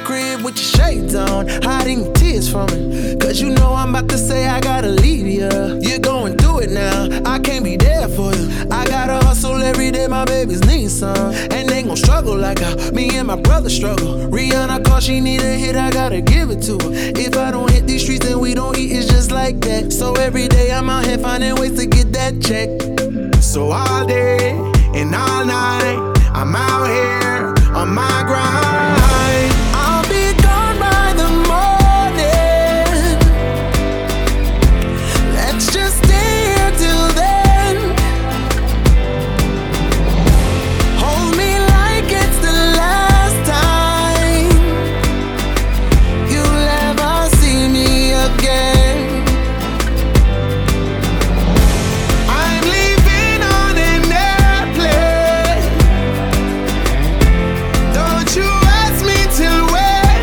crib with your shades on, hiding your tears from me. Cause you know I'm about to say I gotta leave ya. You're going through it now, I can't be there for you. I gotta hustle every day, my babies need some. And they gon' struggle like how me and my brother struggle. Rihanna call, she need a hit, I gotta give it to her. If I don't hit these streets, then we don't eat, it's just like that. So every day I'm out here finding ways to get that check. So all day and all night, I'm out here on my grind. I'll be gone by the morning. Let's just stay here till then. Hold me like it's the last time you'll ever see me again. I'm leaving on an airplane. Don't you ask me till when.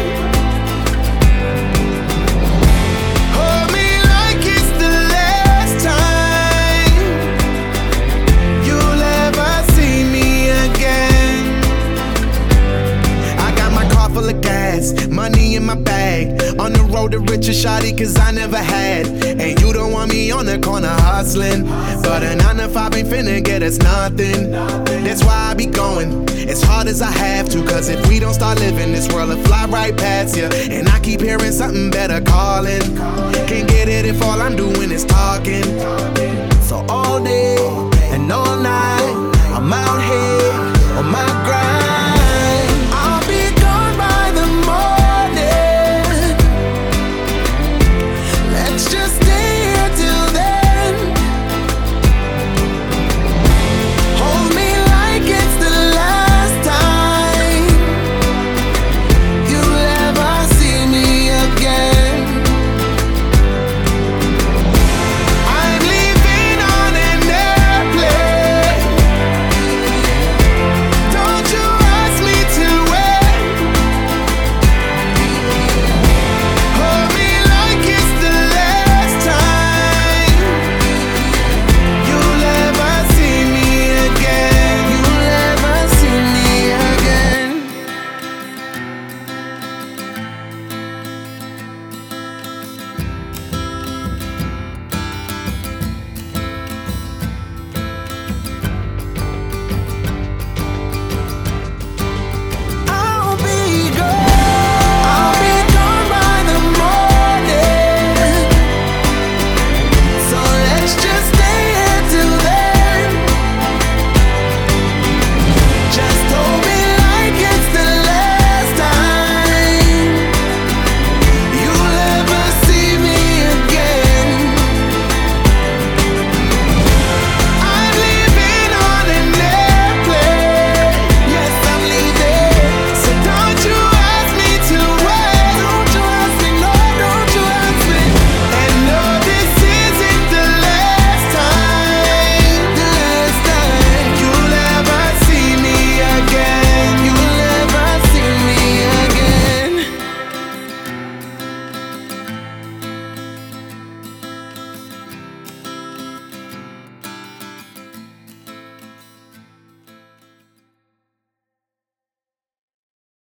Hold me like it's the last time you'll ever see me again. I got my car full of gas, money in my bag. On the road to riches, shawty, cause I never had. And you don't want me on the corner hustling. But a 9 to 5 ain't finna get us nothing. That's why I be going as hard as I have to. Cause if we don't start living, this world will fly right past ya. And I keep hearing something better calling. Can't